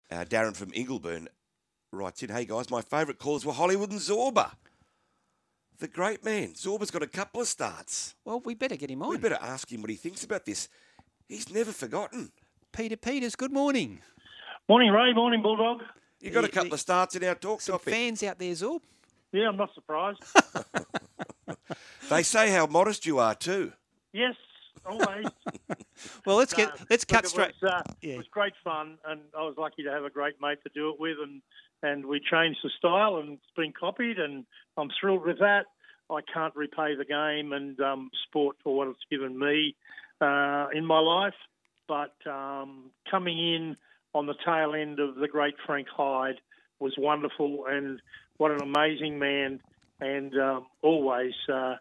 Darren from Ingleburn writes in, hey guys, my favourite callers were Hollywood and Zorba. The great man. Zorba's got a couple of starts. Well, we better get him on. We better ask him what he thinks about this. He's never forgotten. Peter Peters, good morning. Morning, Ray. Morning, Bulldog. You got a couple of starts in our talk Some topic. fans out there, Zorb. Yeah, I'm not surprised. They say how modest you are too. Yes, always. Well, let's cut straight. It was great fun, and I was lucky to have a great mate to do it with, and we changed the style, and it's been copied, and I'm thrilled with that. I can't repay the game and sport for what it's given me in my life, but coming in on the tail end of the great Frank Hyde was wonderful, and what an amazing man, and always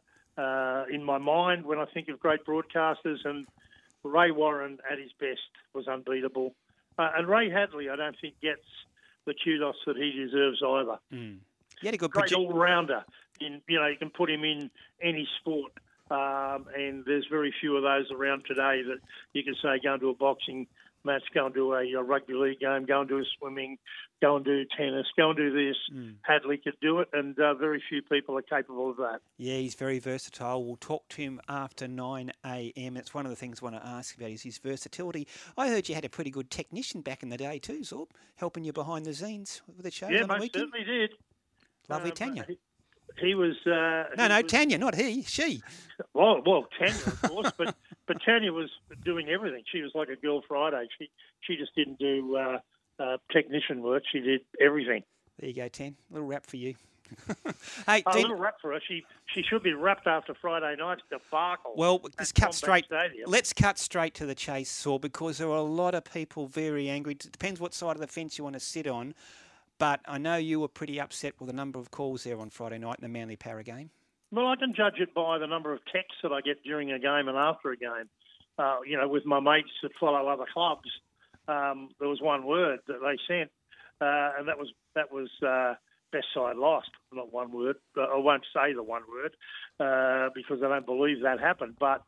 in my mind when I think of great broadcasters, and Ray Warren at his best was unbeatable. And Ray Hadley, I don't think, gets the kudos that he deserves either. Mm. He had a good great all-rounder. You can put him in any sport, and there's very few of those around today that you can say go and do a boxing match, go and do a rugby league game, go and do a swimming, go and do tennis, go and do this. Hadley could do it, and very few people are capable of that. Yeah, he's very versatile. We'll talk to him after 9 a.m. It's one of the things I want to ask about is his versatility. I heard you had a pretty good technician back in the day too, Zorb, helping you behind the scenes with the shows on the weekend. Yeah, most certainly did. Lovely Tanya. He was... Tanya, not he, she. Well, Tanya, of course, but Tanya was doing everything. She was like a Girl Friday. She just didn't do technician work. She did everything. There you go, Tan. A little rap for you. Hey, a little rap for her. She should be wrapped after Friday night's debacle. Well, let's cut straight to the chase, Saul, because there are a lot of people very angry. It depends what side of the fence you want to sit on. But I know you were pretty upset with the number of calls there on Friday night in the Manly Para game. Well, I can judge it by the number of texts that I get during a game and after a game. With my mates that follow other clubs, there was one word that they sent, and that was best side lost. Not one word. I won't say the one word because I don't believe that happened. But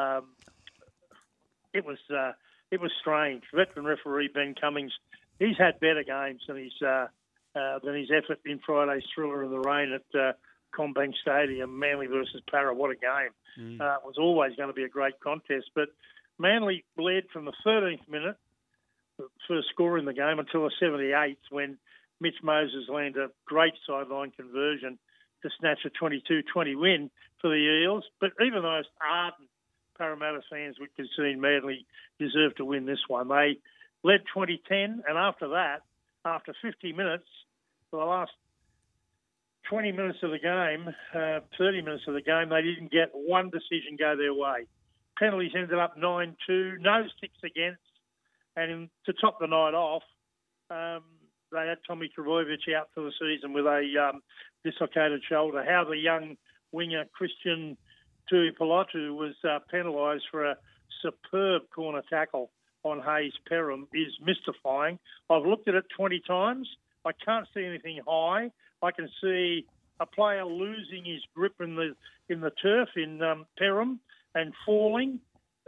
it was strange. Veteran referee Ben Cummings, he's had better games than his effort in Friday's thriller in the rain at Combank Stadium, Manly versus Para. What a game. It was always going to be a great contest, but Manly led from the 13th minute, the first score in the game, until the 78th when Mitch Moses landed a great sideline conversion to snatch a 22-20 win for the Eels. But even those ardent Parramatta fans would concede Manly deserved to win this one. They led 20-10, and after that, after 50 minutes, for the last 20 minutes of the game, 30 minutes of the game, they didn't get one decision go their way. Penalties ended up 9-2, no sticks against, and to top the night off, they had Tommy Trbojevic out for the season with a dislocated shoulder. How the young winger Christian Tuipulotu was penalised for a superb corner tackle on Hayes Perham is mystifying. I've looked at it 20 times. I can't see anything high. I can see a player losing his grip in the turf in Perham and falling.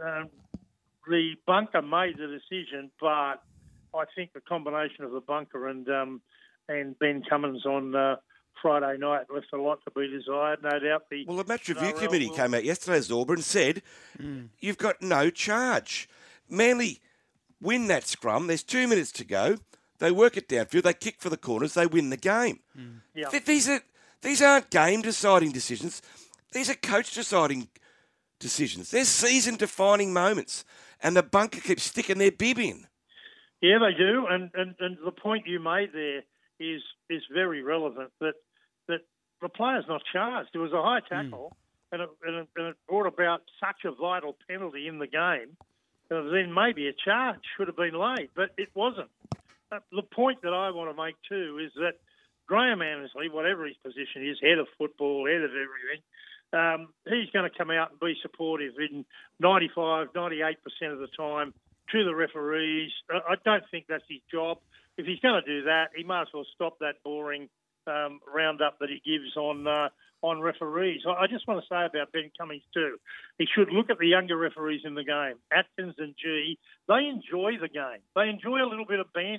The bunker made the decision, but I think the combination of the bunker and Ben Cummins on Friday night left a lot to be desired, no doubt. The match review committee came out yesterday, Zorba, and said, you've got no charge. Manly win that scrum. There's 2 minutes to go. They work it downfield. They kick for the corners. They win the game. Yeah. These aren't game-deciding decisions. These are coach-deciding decisions. They're season-defining moments, and the bunker keeps sticking their bib in. Yeah, they do, and the point you made there is very relevant, that the player's not charged. It was a high tackle, and it brought about such a vital penalty in the game. Then maybe a charge should have been laid, but it wasn't. The point that I want to make too is that Graham Annesley, whatever his position is, head of football, head of everything, he's going to come out and be supportive in 95, 98% of the time to the referees. I don't think that's his job. If he's going to do that, he might as well stop that boring roundup that he gives on referees. I just want to say about Ben Cummings too. He should look at the younger referees in the game. Atkins and G, they enjoy the game. They enjoy a little bit of banter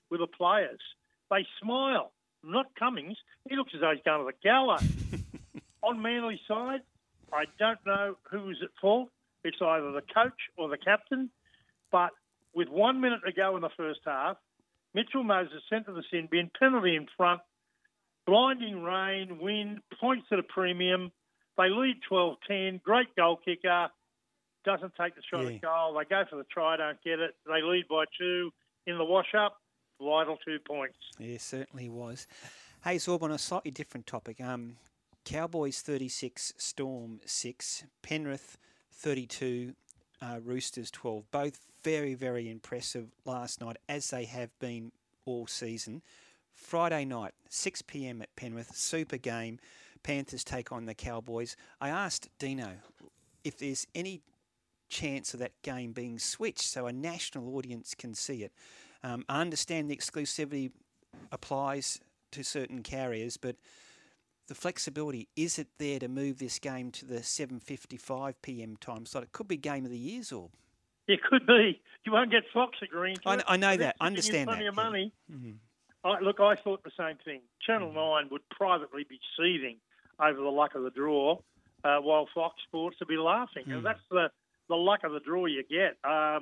with the players. They smile. Not Cummings. He looks as though he's going to the gallows. On Manly's side, I don't know who is at fault. It's either the coach or the captain. But with 1 minute to go in the first half, Mitchell Moses sent to the sin bin, penalty in front, blinding rain, wind, points at a premium. They lead 12-10. Great goal kicker. Doesn't take the shot at goal. They go for the try, don't get it. They lead by 2 in the wash-up. Vital 2 points. Yeah, certainly was. Hey, Zorb, on a slightly different topic. Cowboys 36, Storm 6, Penrith 32, Roosters 12. Both very, very impressive last night, as they have been all season. Friday night, 6 p.m. at Penrith, super game. Panthers take on the Cowboys. I asked Dino if there's any chance of that game being switched so a national audience can see it. I understand the exclusivity applies to certain carriers, but the flexibility, is it there to move this game to the 7:55 p.m. time slot? It could be game of the year, or it could be. You won't get Fox agreeing to it. I know that. Understand that. Plenty of money. Mm-hmm. I thought the same thing. Channel 9 would privately be seething over the luck of the draw, while Fox Sports would be laughing. And that's the luck of the draw you get.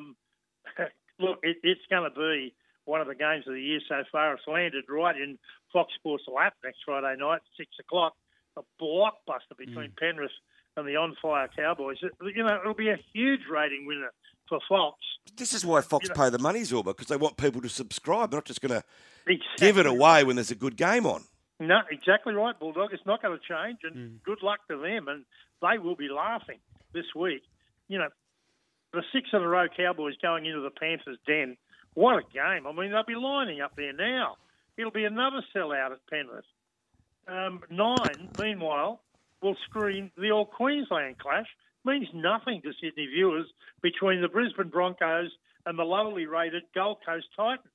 Look, it's going to be one of the games of the year so far. It's landed right in Fox Sports' lap next Friday night, 6 o'clock. A blockbuster between Penrith and the on-fire Cowboys. It'll be a huge rating winner for Fox. This is why Fox pay the money, Zorba, because they want people to subscribe. They're not just going to give it away when there's a good game on. No, exactly right, Bulldog. It's not going to change, and good luck to them. And they will be laughing this week. The 6 in a row Cowboys going into the Panthers' den. What a game. I mean, they'll be lining up there now. It'll be another sellout at Penrith. 9, meanwhile, will screen the All-Queensland clash. Means nothing to Sydney viewers between the Brisbane Broncos and the lowly rated Gold Coast Titans.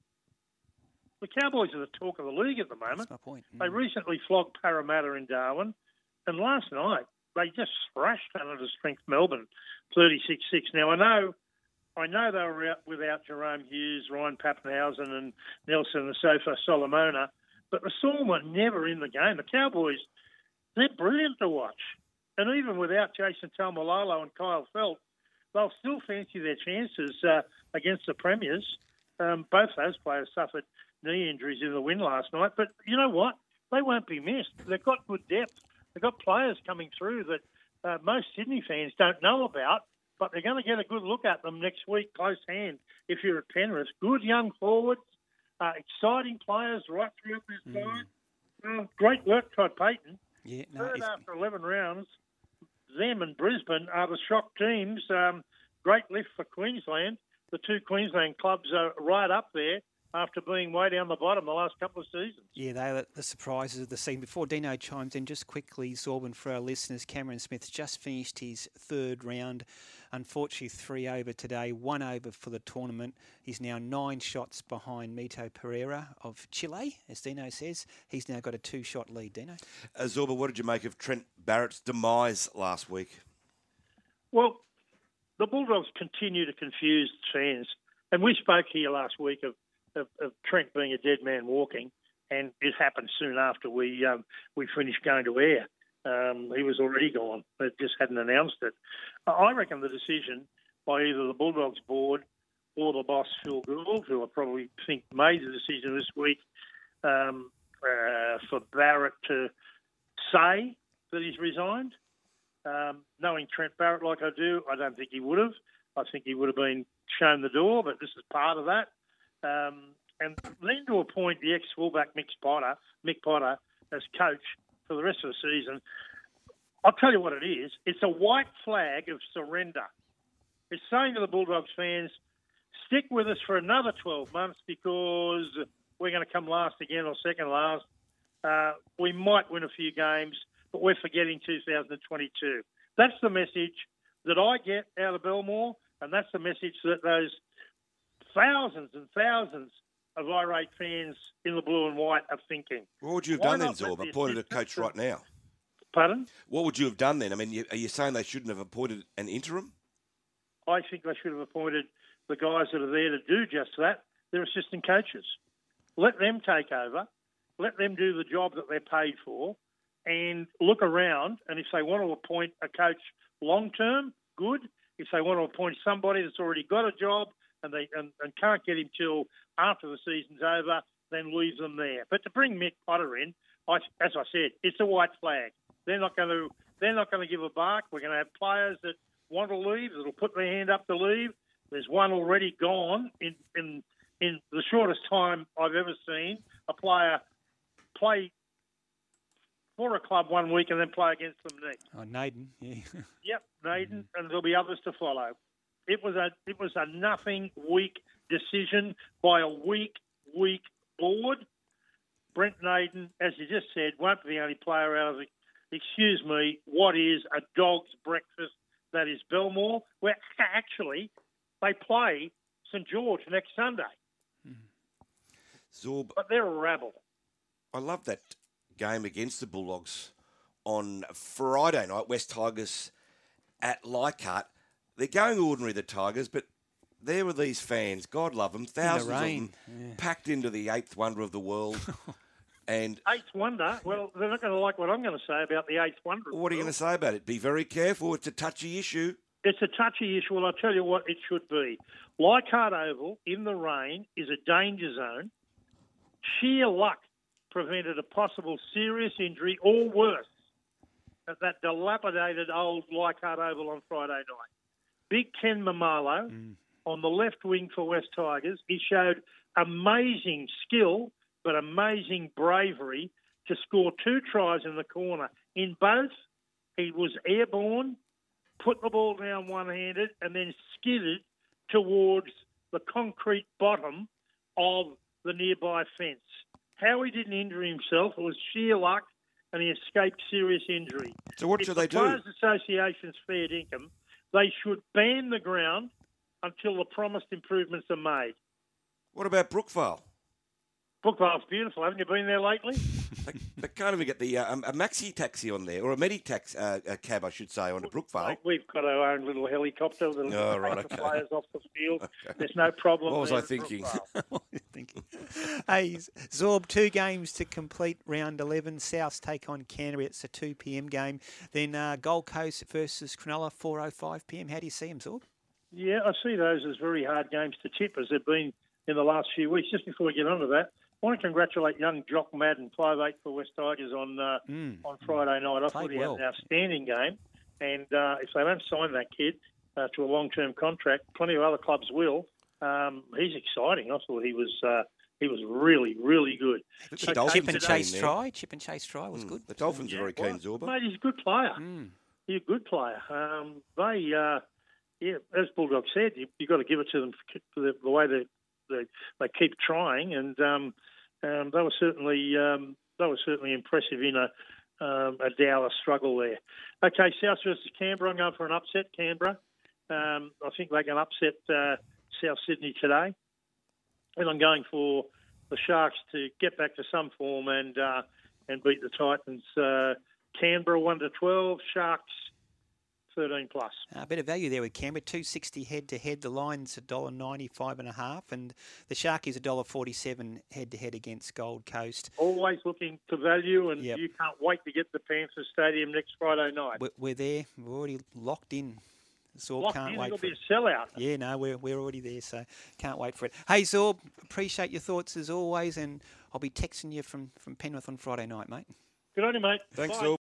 The Cowboys are the talk of the league at the moment. That's my point. They recently flogged Parramatta in Darwin, and last night they just thrashed under the strength Melbourne, 36-6. Now, I know they were out without Jerome Hughes, Ryan Pappenhausen and Nelson Asofa Solomona, but the Storm were never in the game. The Cowboys, they're brilliant to watch. And even without Jason Taumalolo and Kyle Felt, they'll still fancy their chances against the Premiers. Both those players suffered knee injuries in the win last night. But you know what? They won't be missed. They've got good depth. They've got players coming through that most Sydney fans don't know about, but they're going to get a good look at them next week, close hand, if you're at Penrith. Good young forwards, exciting players right through this side. Great work, Todd Payton. Yeah, Third after 11 rounds, them and Brisbane are the shock teams. Great lift for Queensland. The 2 Queensland clubs are right up there after being way down the bottom the last couple of seasons. Yeah, they are the surprises of the scene. Before Dino chimes in, just quickly, Zorban, for our listeners, Cameron Smith's just finished his 3rd round. Unfortunately, 3 over today, 1 over for the tournament. He's now 9 shots behind Mito Pereira of Chile, as Dino says. He's now got a 2-shot lead, Dino. Zorba, what did you make of Trent Barrett's demise last week? Well, the Bulldogs continue to confuse fans. And we spoke here last week of Trent being a dead man walking, and it happened soon after we finished going to air. He was already gone. They just hadn't announced it. I reckon the decision by either the Bulldogs board or the boss, Phil Gould, who I probably think made the decision this week for Barrett to say that he's resigned. Knowing Trent Barrett like I do, I don't think he would have. I think he would have been shown the door, but this is part of that. And then to appoint the ex-fullback Mick Potter as coach for the rest of the season, I'll tell you what it is. It's a white flag of surrender. It's saying to the Bulldogs fans, stick with us for another 12 months because we're going to come last again or second last. We might win a few games, but we're forgetting 2022. That's the message that I get out of Belmore, and that's the message that those thousands and thousands of irate fans in the blue and white are thinking. What would you have done then, Zorba? Appointed a coach right now? Pardon? What would you have done then? I mean, are you saying they shouldn't have appointed an interim? I think they should have appointed the guys that are there to do just that. They're assistant coaches. let them take over, let them do the job that they're paid for, and look around. And if they want to appoint a coach long term, good. If they want to appoint somebody that's already got a job and can't get him till after the season's over, then leave them there. But to bring Mick Potter in, as I said, it's a white flag. They're not going to give a bark. We're going to have players that want to leave, that'll put their hand up to leave. There's one already gone in the shortest time I've ever seen a player play for a club one week and then play against them next. Oh, Naden, yeah. Yep, Naden, and there'll be others to follow. It was a nothing weak decision by a weak board. Brent Naden, as you just said, won't be the only player out of the. Excuse me, what is a dog's breakfast that is Belmore? Where actually they play St George next Sunday. Zorb, but they're a rabble. I love that game against the Bulldogs on Friday night, West Tigers at Leichhardt. They're going ordinary, the Tigers, but there were these fans, God love them, thousands of them, packed into the eighth wonder of the world. And eighth wonder? Well, they're not going to like what I'm going to say about the eighth wonder. What are you going to say about it? Be very careful. It's a touchy issue. It's a touchy issue. Well, I'll tell you what it should be. Leichhardt Oval in the rain is a danger zone. Sheer luck prevented a possible serious injury or worse at that dilapidated old Leichhardt Oval on Friday night. Big Ken Mamalo on the left wing for West Tigers. He showed amazing skill but amazing bravery to score 2 tries in the corner. In both, he was airborne, put the ball down one-handed, and then skidded towards the concrete bottom of the nearby fence. How he didn't injure himself, it was sheer luck, and he escaped serious injury. So what should they do? If the Players Association's fair dinkum, they should ban the ground until the promised improvements are made. What about Brookvale? Brookvale's beautiful. Haven't you been there lately? They can't even get the a maxi taxi on there, or a medi cab, I should say, on a Brookvale. Mate, we've got our own little helicopter that'll take the players off the field. Okay. There's no problem. What was I thinking? What were you thinking? Hey, Zorb, 2 games to complete round 11. Souths take on Canterbury. It's a 2 p.m. game. Then Gold Coast versus Cronulla, 4:05 p.m. How do you see them, Zorb? Yeah, I see those as very hard games to tip, as they've been in the last few weeks. Just before we get on to that, I want to congratulate young Jock Madden, 5'8" for West Tigers on Friday night. I thought he had an outstanding game. And if they don't sign that kid to a long-term contract, plenty of other clubs will. He's exciting. I thought he was really, really good. Chip and Chase try was good. The Dolphins are very keen, Zorba. Mate, he's a good player. He's a good player. As Bulldog said, you've got to give it to them for the way they keep trying, and they were certainly impressive in a dour struggle there. Okay, South versus Canberra. I'm going for an upset. Canberra. I think they can upset South Sydney today, and I'm going for the Sharks to get back to some form and beat the Titans. Canberra 1-12. Sharks 13+. A bit of value there with Canberra, $2.60 head-to-head. The line's $1.95.5, and the Sharkies $1.47 head-to-head against Gold Coast. Always looking for value, and you can't wait to get to Panthers Stadium next Friday night. We're there. We're already locked in. Zorb, can't wait. It'll be a sellout. Yeah, no, we're already there, so can't wait for it. Hey, Zorb, appreciate your thoughts as always, and I'll be texting you from Penrith on Friday night, mate. Good on you, mate. Thanks, Bye. Zorb.